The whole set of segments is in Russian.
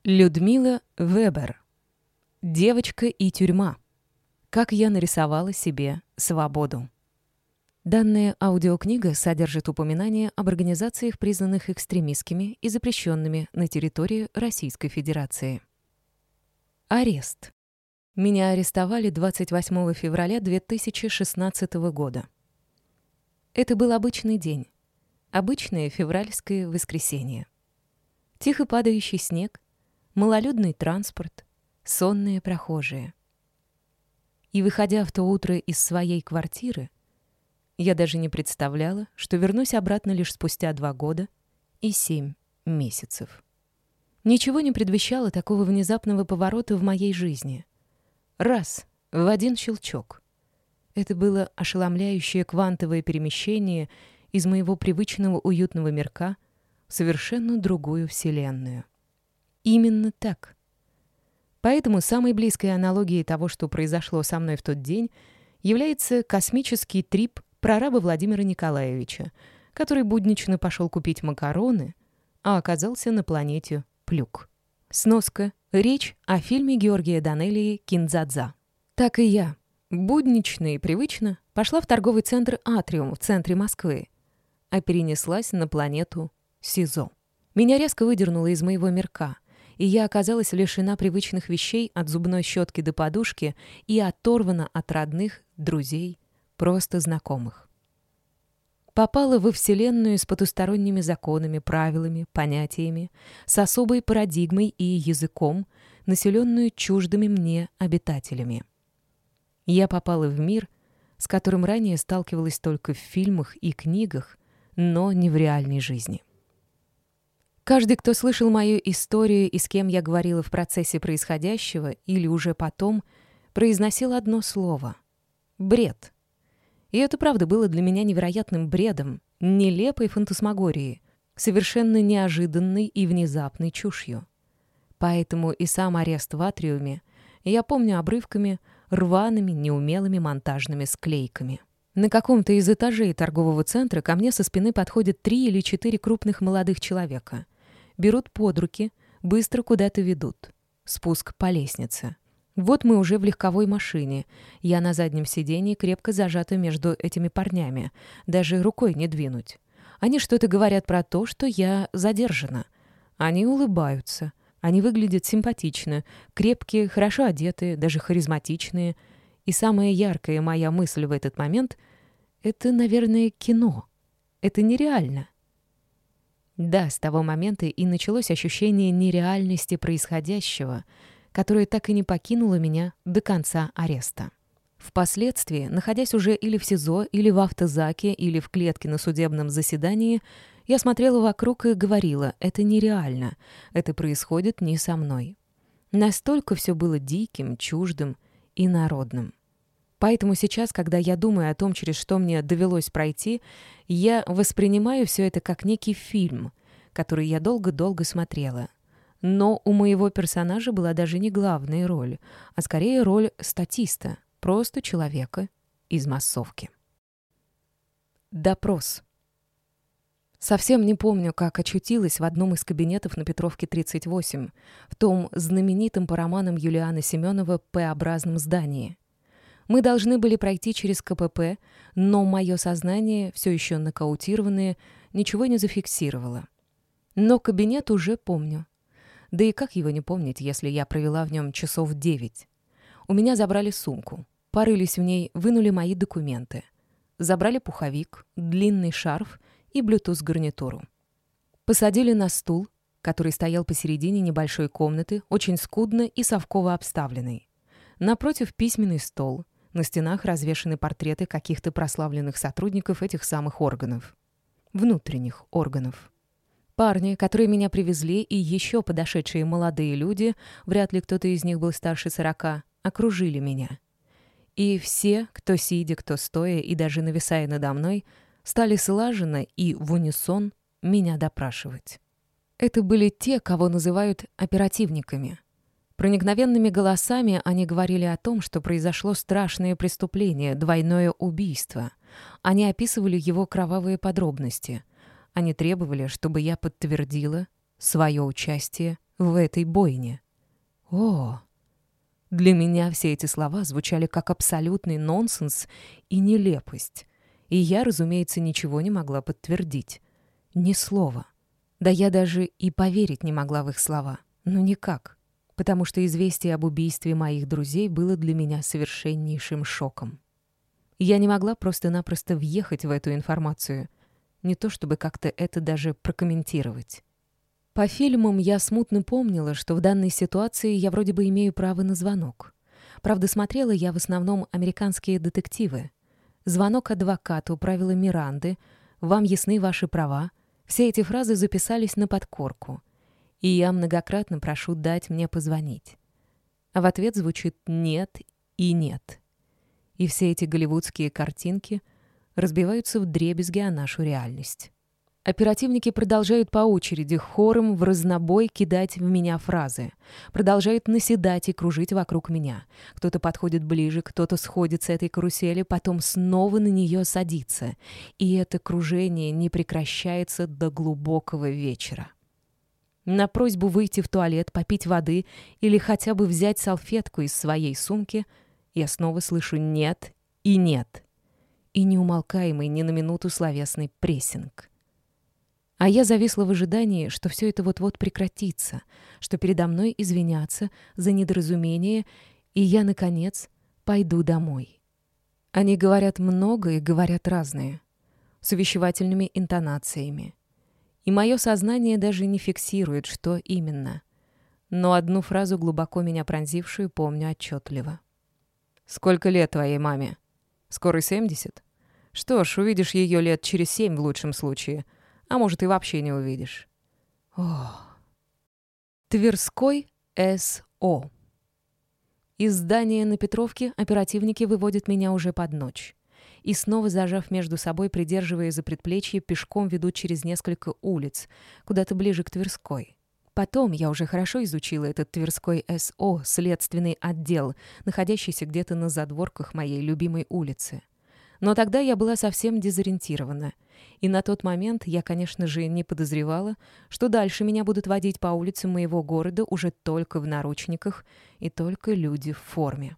Людмила Вебер. Девочка и тюрьма. Как я нарисовала себе свободу. Данная аудиокнига содержит упоминания об организациях, признанных экстремистскими и запрещенными на территории Российской Федерации. Арест. Меня арестовали 28 февраля 2016 года. Это был обычный день. Обычное февральское воскресенье. Тихо падающий снег, малолюдный транспорт, сонные прохожие. И, выходя в то утро из своей квартиры, я даже не представляла, что вернусь обратно лишь спустя 2 года и 7 месяцев. Ничего не предвещало такого внезапного поворота в моей жизни. Раз, в один щелчок. Это было ошеломляющее квантовое перемещение из моего привычного уютного мирка в совершенно другую вселенную. Именно так. Поэтому самой близкой аналогией того, что произошло со мной в тот день, является космический трип прораба Владимира Николаевича, который буднично пошел купить макароны, а оказался на планете Плюк. Сноска. Речь о фильме Георгия Данелии «Кин-дза-дза». Так и я, буднично и привычно, пошла в торговый центр «Атриум» в центре Москвы, а перенеслась на планету СИЗО. Меня резко выдернуло из моего мирка, и я оказалась лишена привычных вещей от зубной щетки до подушки и оторвана от родных, друзей, просто знакомых. Попала во Вселенную с потусторонними законами, правилами, понятиями, с особой парадигмой и языком, населенную чуждыми мне обитателями. Я попала в мир, с которым ранее сталкивалась только в фильмах и книгах, но не в реальной жизни. Каждый, кто слышал мою историю и с кем я говорила в процессе происходящего или уже потом, произносил одно слово — бред. И это правда было для меня невероятным бредом, нелепой фантасмагорией, совершенно неожиданной и внезапной чушью. Поэтому и сам арест в Атриуме я помню обрывками, рваными, неумелыми монтажными склейками. На каком-то из этажей торгового центра ко мне со спины подходят 3 или 4 крупных молодых человека. Берут под руки, быстро куда-то ведут. Спуск по лестнице. Вот мы уже в легковой машине. Я на заднем сидении крепко зажата между этими парнями. Даже рукой не двинуть. Они что-то говорят про то, что я задержана. Они улыбаются. Они выглядят симпатично. Крепкие, хорошо одетые, даже харизматичные. И самая яркая моя мысль в этот момент — это, наверное, кино. Это нереально. Да, с того момента и началось ощущение нереальности происходящего, которое так и не покинуло меня до конца ареста. Впоследствии, находясь уже или в СИЗО, или в автозаке, или в клетке на судебном заседании, я смотрела вокруг и говорила: это нереально, это происходит не со мной. Настолько все было диким, чуждым и народным. Поэтому сейчас, когда я думаю о том, через что мне довелось пройти, я воспринимаю все это как некий фильм, который я долго-долго смотрела. Но у моего персонажа была даже не главная роль, а скорее роль статиста, просто человека из массовки. Допрос. Совсем не помню, как очутилась в одном из кабинетов на Петровке, 38, в том знаменитом по романам Юлианы Семенова П-образном здании. Мы должны были пройти через КПП, но мое сознание, все еще нокаутированное, ничего не зафиксировало. Но кабинет уже помню. Да и как его не помнить, если я провела в нем часов 9? У меня забрали сумку, порылись в ней, вынули мои документы. Забрали пуховик, длинный шарф и блютуз-гарнитуру. Посадили на стул, который стоял посередине небольшой комнаты, очень скудно и совково обставленный. Напротив письменный стол. На стенах развешаны портреты каких-то прославленных сотрудников этих самых органов. Внутренних органов. Парни, которые меня привезли, и еще подошедшие молодые люди, вряд ли кто-то из них был старше 40, окружили меня. И все, кто сидя, кто стоя и даже нависая надо мной, стали слаженно и в унисон меня допрашивать. Это были те, кого называют оперативниками. Проникновенными голосами они говорили о том, что произошло страшное преступление, двойное убийство. Они описывали его кровавые подробности. Они требовали, чтобы я подтвердила свое участие в этой бойне. О! Для меня все эти слова звучали как абсолютный нонсенс и нелепость. И я, разумеется, ничего не могла подтвердить. Ни слова. Да я даже и поверить не могла в их слова. Ну никак. Потому что известие об убийстве моих друзей было для меня совершеннейшим шоком. Я не могла просто-напросто въехать в эту информацию. Не то чтобы как-то это даже прокомментировать. По фильмам я смутно помнила, что в данной ситуации я вроде бы имею право на звонок. Правда, смотрела я в основном американские детективы. Звонок адвокату, правила Миранды, вам ясны ваши права. Все эти фразы записались на подкорку. И я многократно прошу дать мне позвонить. А в ответ звучит «нет» и «нет». И все эти голливудские картинки разбиваются вдребезги о нашу реальность. Оперативники продолжают по очереди хором в разнобой кидать в меня фразы. Продолжают наседать и кружить вокруг меня. Кто-то подходит ближе, кто-то сходит с этой карусели, потом снова на нее садится. И это кружение не прекращается до глубокого вечера. На просьбу выйти в туалет, попить воды или хотя бы взять салфетку из своей сумки я снова слышу «нет» и «нет». И неумолкаемый ни на минуту словесный прессинг. А я зависла в ожидании, что все это вот-вот прекратится, что передо мной извинятся за недоразумение, и я, наконец, пойду домой. Они говорят много и говорят разные, с увещевательными интонациями. И мое сознание даже не фиксирует, что именно. Но одну фразу, глубоко меня пронзившую, помню отчетливо. «Сколько лет твоей маме? Скоро 70? Что ж, увидишь ее лет через 7 в лучшем случае, а может и вообще не увидишь». Ох. Тверской СО. Из здания на Петровке оперативники выводят меня уже под ночь. И снова, зажав между собой, придерживая за предплечье, пешком ведут через несколько улиц, куда-то ближе к Тверской. Потом я уже хорошо изучила этот Тверской СО, следственный отдел, находящийся где-то на задворках моей любимой улицы. Но тогда я была совсем дезориентирована. И на тот момент я, конечно же, не подозревала, что дальше меня будут водить по улицам моего города уже только в наручниках и только люди в форме.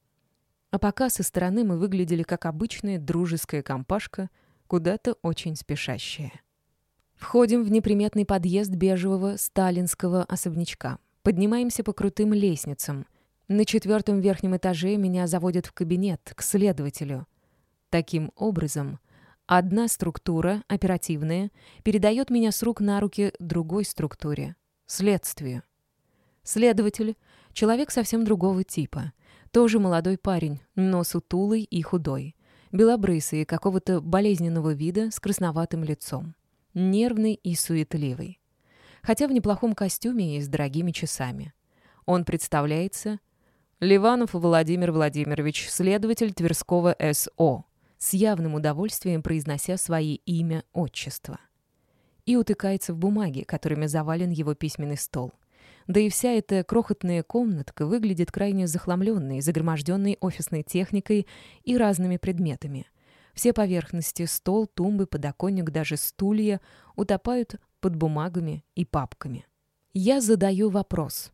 А пока со стороны мы выглядели как обычная дружеская компашка, куда-то очень спешащая. Входим в неприметный подъезд бежевого сталинского особнячка. Поднимаемся по крутым лестницам. На 4-м верхнем этаже меня заводят в кабинет, к следователю. Таким образом, одна структура, оперативная, передает меня с рук на руки другой структуре — следствию. Следователь — человек совсем другого типа. Тоже молодой парень, но сутулый и худой. Белобрысый, какого-то болезненного вида, с красноватым лицом. Нервный и суетливый. Хотя в неплохом костюме и с дорогими часами. Он представляется: Ливанов Владимир Владимирович, следователь Тверского СО, с явным удовольствием произнося свои имя, отчество. И утыкается в бумаги, которыми завален его письменный стол. Да и вся эта крохотная комнатка выглядит крайне захламленной, загроможденной офисной техникой и разными предметами. Все поверхности — стол, тумбы, подоконник, даже стулья — утопают под бумагами и папками. Я задаю вопрос.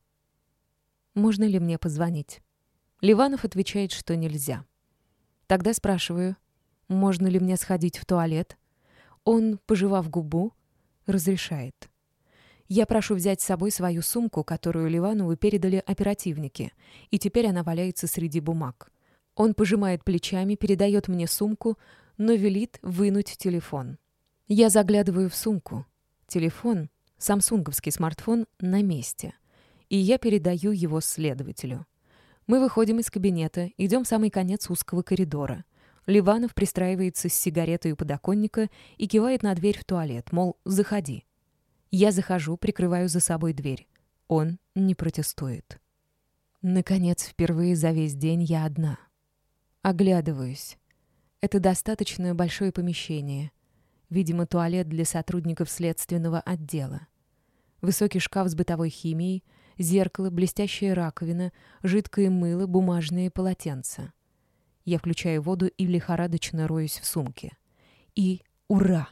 «Можно ли мне позвонить?» Ливанов отвечает, что нельзя. Тогда спрашиваю, можно ли мне сходить в туалет? Он, пожевав губу, разрешает. Я прошу взять с собой свою сумку, которую Ливанову передали оперативники, и теперь она валяется среди бумаг. Он пожимает плечами, передает мне сумку, но велит вынуть телефон. Я заглядываю в сумку. Телефон, самсунговский смартфон, на месте. И я передаю его следователю. Мы выходим из кабинета, идем в самый конец узкого коридора. Ливанов пристраивается с сигаретой у подоконника и кивает на дверь в туалет, мол, заходи. Я захожу, прикрываю за собой дверь. Он не протестует. Наконец, впервые за весь день я одна. Оглядываюсь. Это достаточно большое помещение. Видимо, туалет для сотрудников следственного отдела. Высокий шкаф с бытовой химией, зеркало, блестящая раковина, жидкое мыло, бумажные полотенца. Я включаю воду и лихорадочно роюсь в сумке. И ура!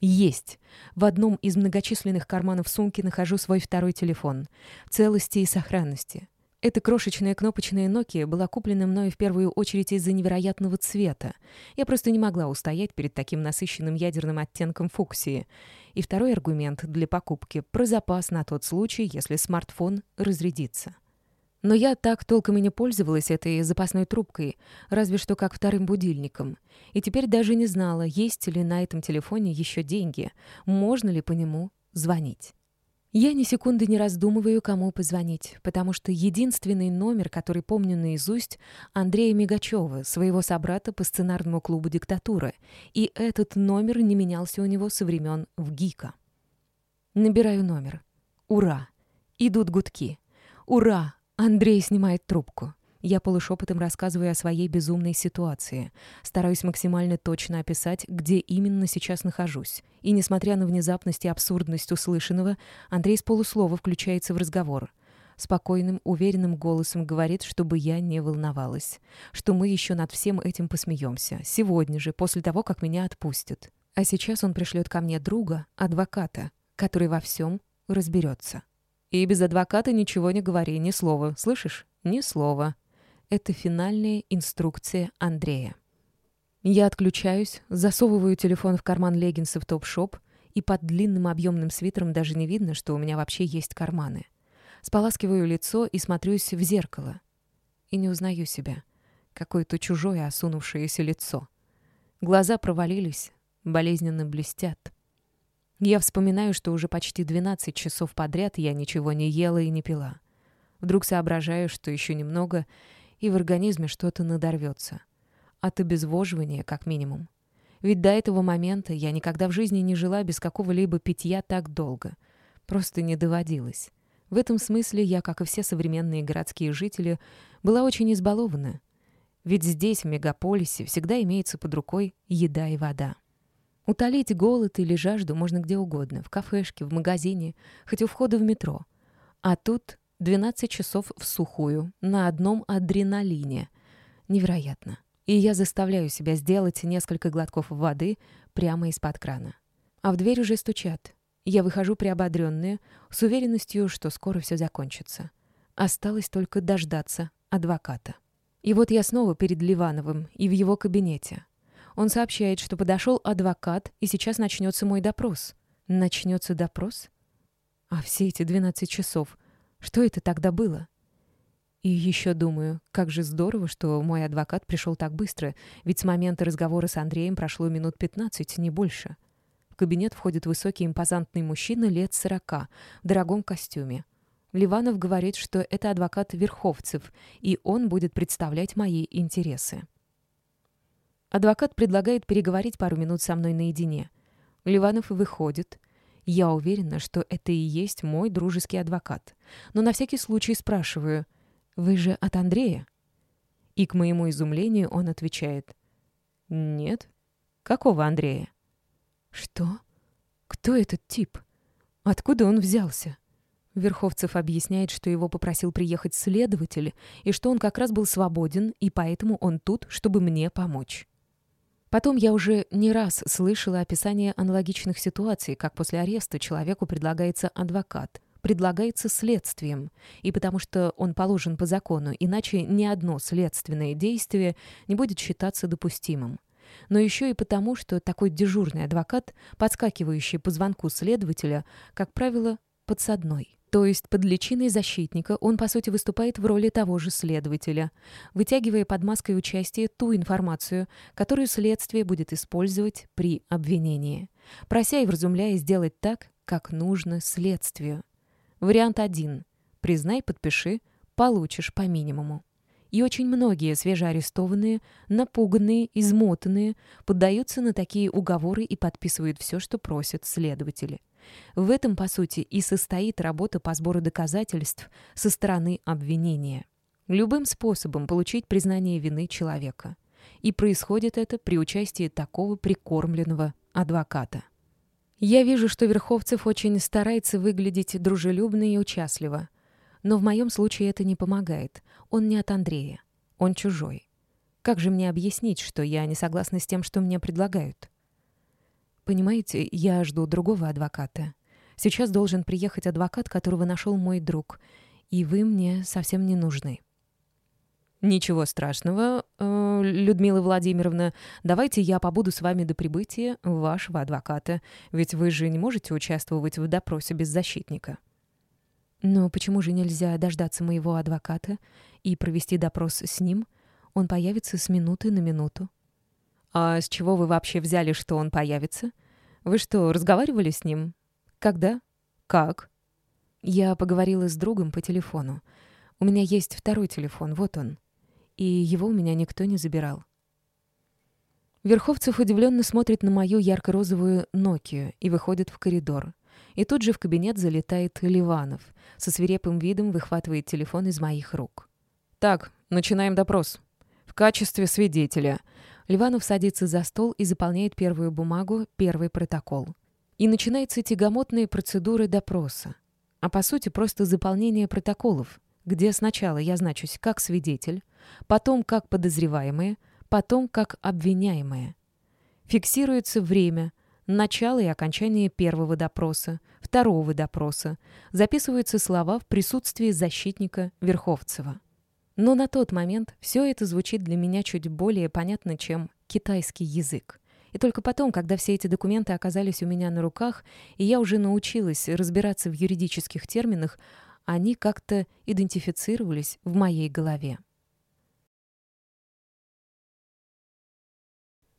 Есть. В одном из многочисленных карманов сумки нахожу свой второй телефон. В целости и сохранности. Эта крошечная кнопочная Nokia была куплена мною в первую очередь из-за невероятного цвета. Я просто не могла устоять перед таким насыщенным ядерным оттенком фуксии. И второй аргумент для покупки — про запас на тот случай, если смартфон разрядится. Но я так толком и не пользовалась этой запасной трубкой, разве что как вторым будильником. И теперь даже не знала, есть ли на этом телефоне еще деньги, можно ли по нему звонить. Я ни секунды не раздумываю, кому позвонить, потому что единственный номер, который помню наизусть, Андрея Мигачева, своего собрата по сценарному клубу «Диктатура», и этот номер не менялся у него со времен ВГИКа. Набираю номер. Ура! Идут гудки. Ура! Андрей снимает трубку. Я полушепотом рассказываю о своей безумной ситуации. Стараюсь максимально точно описать, где именно сейчас нахожусь. И, несмотря на внезапность и абсурдность услышанного, Андрей с полуслова включается в разговор. Спокойным, уверенным голосом говорит, чтобы я не волновалась. Что мы еще над всем этим посмеемся. Сегодня же, после того, как меня отпустят. А сейчас он пришлет ко мне друга, адвоката, который во всем разберется. И без адвоката ничего не говори, ни слова. Слышишь? Ни слова. Это финальная инструкция Андрея. Я отключаюсь, засовываю телефон в карман леггинсов топ-шоп, и под длинным объемным свитером даже не видно, что у меня вообще есть карманы. Споласкиваю лицо и смотрюсь в зеркало. И не узнаю себя. Какое-то чужое осунувшееся лицо. Глаза провалились, болезненно блестят. Я вспоминаю, что уже почти 12 часов подряд я ничего не ела и не пила. Вдруг соображаю, что еще немного, и в организме что-то надорвется. От обезвоживания, как минимум. Ведь до этого момента я никогда в жизни не жила без какого-либо питья так долго. Просто не доводилось. В этом смысле я, как и все современные городские жители, была очень избалована. Ведь здесь, в мегаполисе, всегда имеется под рукой еда и вода. Утолить голод или жажду можно где угодно, в кафешке, в магазине, хоть у входа в метро. А тут 12 часов всухую, на одном адреналине. Невероятно. И я заставляю себя сделать несколько глотков воды прямо из-под крана. А в дверь уже стучат. Я выхожу приободренная, с уверенностью, что скоро все закончится. Осталось только дождаться адвоката. И вот я снова перед Ливановым и в его кабинете. Он сообщает, что подошел адвокат, и сейчас начнется мой допрос. Начнется допрос? А все эти 12 часов, что это тогда было? И еще думаю, как же здорово, что мой адвокат пришел так быстро, ведь с момента разговора с Андреем прошло минут 15, не больше. В кабинет входит высокий импозантный мужчина лет 40, в дорогом костюме. Ливанов говорит, что это адвокат Верховцев, и он будет представлять мои интересы. Адвокат предлагает переговорить пару минут со мной наедине. Ливанов выходит. Я уверена, что это и есть мой дружеский адвокат. Но на всякий случай спрашиваю: «Вы же от Андрея?» И к моему изумлению он отвечает: «Нет». «Какого Андрея?» «Что? Кто этот тип? Откуда он взялся?» Верховцев объясняет, что его попросил приехать следователь, и что он как раз был свободен, и поэтому он тут, чтобы мне помочь. Потом я уже не раз слышала описание аналогичных ситуаций, как после ареста человеку предлагается адвокат, предлагается следствием, и потому что он положен по закону, иначе ни одно следственное действие не будет считаться допустимым. Но еще и потому, что такой дежурный адвокат, подскакивающий по звонку следователя, как правило, подсадной. То есть под личиной защитника он, по сути, выступает в роли того же следователя, вытягивая под маской участия ту информацию, которую следствие будет использовать при обвинении, прося и вразумляя сделать так, как нужно следствию. Вариант 1. Признай, подпиши, получишь по минимуму. И очень многие свежеарестованные, напуганные, измотанные поддаются на такие уговоры и подписывают все, что просят следователи. В этом, по сути, и состоит работа по сбору доказательств со стороны обвинения. Любым способом получить признание вины человека. И происходит это при участии такого прикормленного адвоката. Я вижу, что Верховцев очень старается выглядеть дружелюбно и участливо. Но в моем случае это не помогает. Он не от Андрея. Он чужой. Как же мне объяснить, что я не согласна с тем, что мне предлагают? Понимаете, я жду другого адвоката. Сейчас должен приехать адвокат, которого нашел мой друг, и вы мне совсем не нужны». «Ничего страшного, Людмила Владимировна. Давайте я побуду с вами до прибытия вашего адвоката, ведь вы же не можете участвовать в допросе без защитника». «Но почему же нельзя дождаться моего адвоката и провести допрос с ним? Он появится с минуты на минуту». «А с чего вы вообще взяли, что он появится? Вы что, разговаривали с ним? Когда? Как?» «Я поговорила с другом по телефону. У меня есть второй телефон, вот он. И его у меня никто не забирал». Верховцев удивленно смотрит на мою ярко-розовую Nokia и выходит в коридор. И тут же в кабинет залетает Ливанов. Со свирепым видом выхватывает телефон из моих рук. «Так, начинаем допрос. В качестве свидетеля». Ливанов садится за стол и заполняет первую бумагу, первый протокол. И начинаются тягомотные процедуры допроса. А по сути просто заполнение протоколов, где сначала я значусь как свидетель, потом как подозреваемая, потом как обвиняемая. Фиксируется время, начало и окончание первого допроса, второго допроса, записываются слова в присутствии защитника Верховцева. Но на тот момент все это звучит для меня чуть более понятно, чем китайский язык. И только потом, когда все эти документы оказались у меня на руках, и я уже научилась разбираться в юридических терминах, они как-то идентифицировались в моей голове.